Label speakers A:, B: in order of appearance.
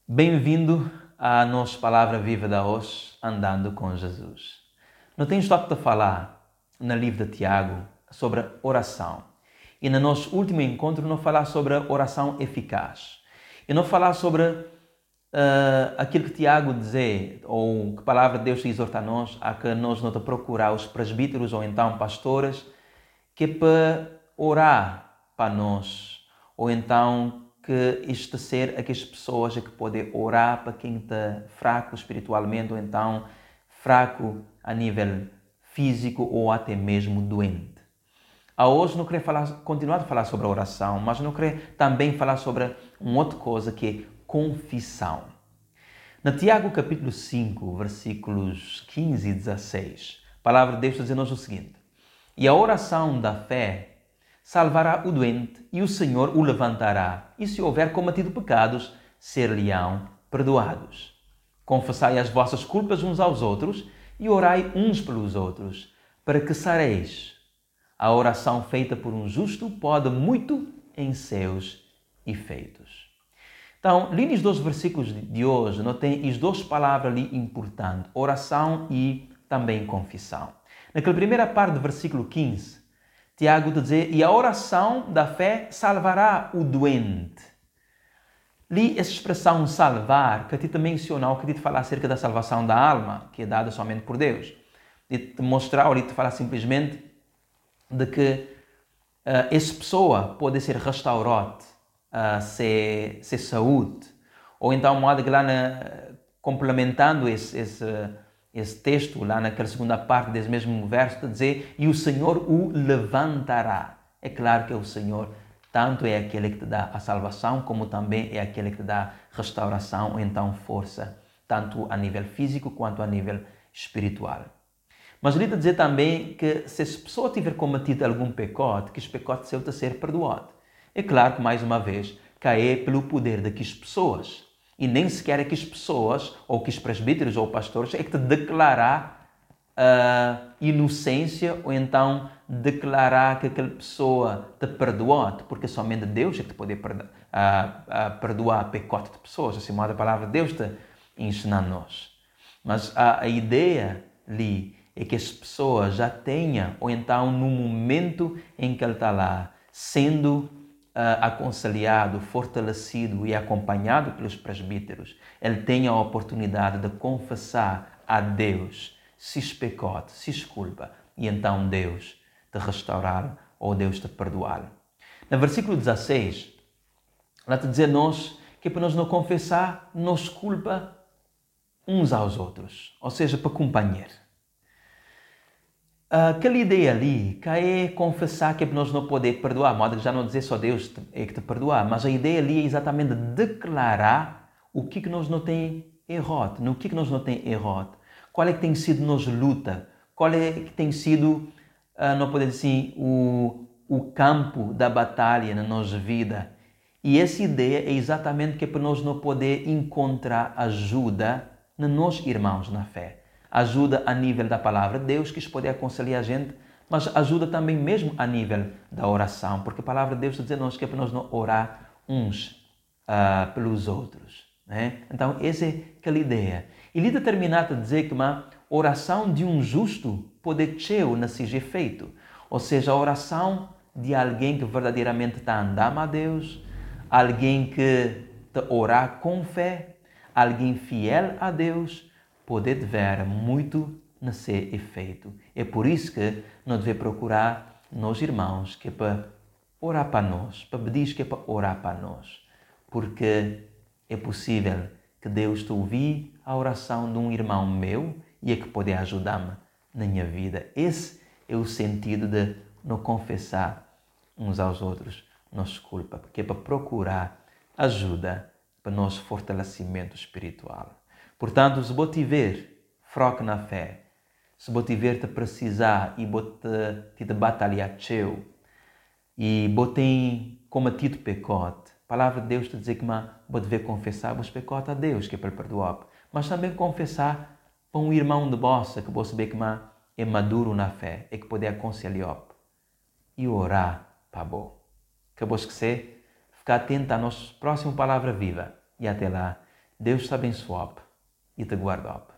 A: Bem-vindo à nossa Palavra Viva da hoje, Andando com Jesus. Nós temos estado a falar no livro de Tiago sobre oração. E no nosso último encontro nós falamos sobre a oração eficaz. E nós falamos sobre aquilo que Tiago diz, ou que a Palavra de Deus exorta a nós, a que nós não procurar os presbíteros ou então pastores, que é para orar para nós, ou então que isto ser aquelas pessoas que podem orar para quem está fraco espiritualmente, ou então fraco a nível físico, ou até mesmo doente. Hoje não quero continuar a falar sobre a oração, mas não quero também falar sobre uma outra coisa que é confissão. Na Tiago capítulo 5, versículos 15 e 16, a palavra de Deus está dizendo-nos o seguinte: E a oração da fé salvará o doente, e o Senhor o levantará, e se houver cometido pecados, ser-lhe-ão perdoados. Confessai as vossas culpas uns aos outros, e orai uns pelos outros, para que sareis. A oração feita por um justo pode muito em seus efeitos. Então, li nos dois versículos de hoje, não tem as duas palavras ali importantes, oração e também confissão. Naquela primeira parte do versículo 15, Tiago te diz, e a oração da fé salvará o doente. Li essa expressão salvar, que te mencionou, que te fala acerca da salvação da alma, que é dada somente por Deus. E te mostrar, ou te falar simplesmente de que essa pessoa pode ser restaurada, ser saúde. Ou então, modo que lá complementando esse texto, lá naquela segunda parte desse mesmo verso, de dizer, e o Senhor o levantará. É claro que o Senhor tanto é aquele que te dá a salvação, como também é aquele que te dá restauração, ou então força, tanto a nível físico quanto a nível espiritual. Mas ele está a dizer também que se essa pessoa tiver cometido algum pecado, que esse pecado seu a ser perdoado. É claro que, mais uma vez, cai pelo poder daquelas pessoas. E nem sequer aquelas pessoas, ou que os presbíteros ou pastores, é que te declarar inocência, ou então declarar que aquela pessoa te perdoou, porque somente Deus é que te pode perdoar pecado de pessoas. Assim, a palavra de Deus te ensina a nós. Mas a ideia ali é que as pessoas já tenham, ou então no momento em que ele está lá, sendo aconselhado, fortalecido e acompanhado pelos presbíteros, ele tenha a oportunidade de confessar a Deus se pecou, se culpa, e então Deus te restaurar ou Deus te perdoar. No versículo 16, ela te diz nós que é para nós não confessar, nos culpa uns aos outros, ou seja, para companheiro. Aquela ideia ali, que é confessar que nós não podemos perdoar, modo que já não dizer só Deus é que te perdoar, mas a ideia ali é exatamente declarar o que nós não tem errado, no que nós não tem errado, qual é que tem sido nossa luta, qual é que tem sido, não podemos dizer assim, o campo da batalha na nossa vida. E essa ideia é exatamente que é para nós não poder encontrar ajuda nos nossos irmãos na fé. Ajuda a nível da palavra de Deus, que pode aconselhar a gente, mas ajuda também mesmo a nível da oração, porque a palavra de Deus está dizendo que é para nós não orar uns pelos outros. Né? Então, essa é aquela ideia. E ele termina a dizer que uma oração de um justo pode ter nesse efeito. Ou seja, a oração de alguém que verdadeiramente está andando a Deus, alguém que está orar com fé, alguém fiel a Deus, pode ver muito nesse efeito. É por isso que nós devemos procurar nos irmãos que é para orar para nós, para pedir que é para orar para nós. Porque é possível que Deus te ouvir a oração de um irmão meu e é que pode ajudar-me na minha vida. Esse é o sentido de não confessar uns aos outros nossa culpa, porque é para procurar ajuda para o nosso fortalecimento espiritual. Portanto, se você tiver fraco na fé, se você tiver te precisar e você te batalhar e você tem cometido pecado, a palavra de Deus te diz que você deve confessar os pecados a Deus, que é para perdoar. Mas também confessar para um irmão de vossa que você vê que é maduro na fé e que pode aconselhar e orar para bom. Que você ficar atento à nossa próxima palavra viva. E até lá, Deus te abençoe e te guarde.